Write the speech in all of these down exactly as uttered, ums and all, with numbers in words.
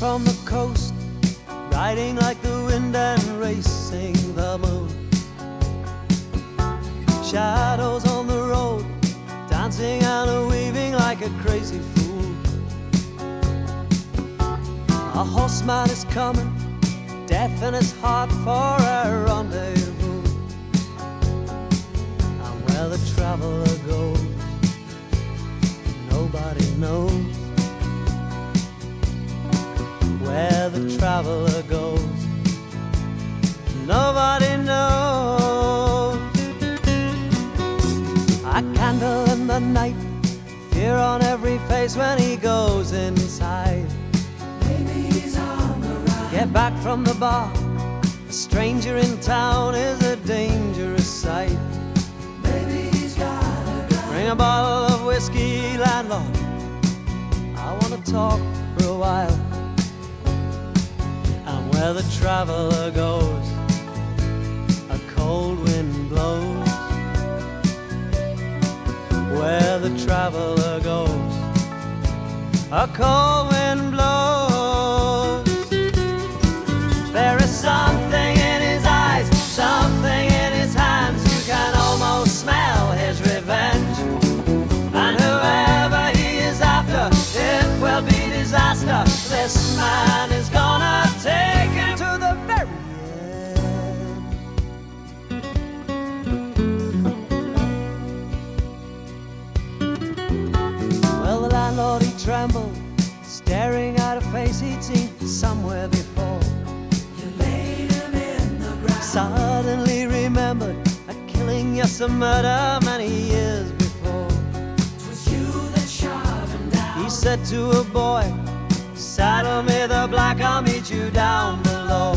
on the coast, riding like the wind and racing the moon. Shadows on the road, dancing and weaving like a crazy fool. A horseman is coming, death in his heart for a rendezvous. And where the traveler goes, nobody knows. Where the traveler goes, nobody knows. A candle in the night, fear on every face when he goes inside. Maybe he's on the run. Get back from the bar, a stranger in town is a dangerous sight. Maybe he's got a gun. Bring a bottle of whiskey, landlord, I wanna talk for a while. And where the traveler goes, a cold wind blows. Where the traveler goes, a cold wind blows. There is something in his eyes, something in his hands. You can almost smell his revenge. And whoever he is after, it will be disaster. This man is gonna take him to the very end. Well, the landlord, he trembled, staring at a face he'd seen somewhere before. You laid him in the ground. Suddenly remembered a killing, yes, a murder many years before. 'Twas you that shot him down. He said to a boy, saddle me the black, I'll meet you down below.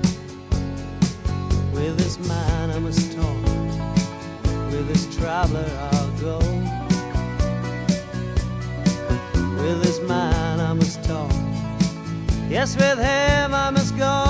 With this man I must talk, with this traveler I'll go. With this man I must talk, yes, with him I must go.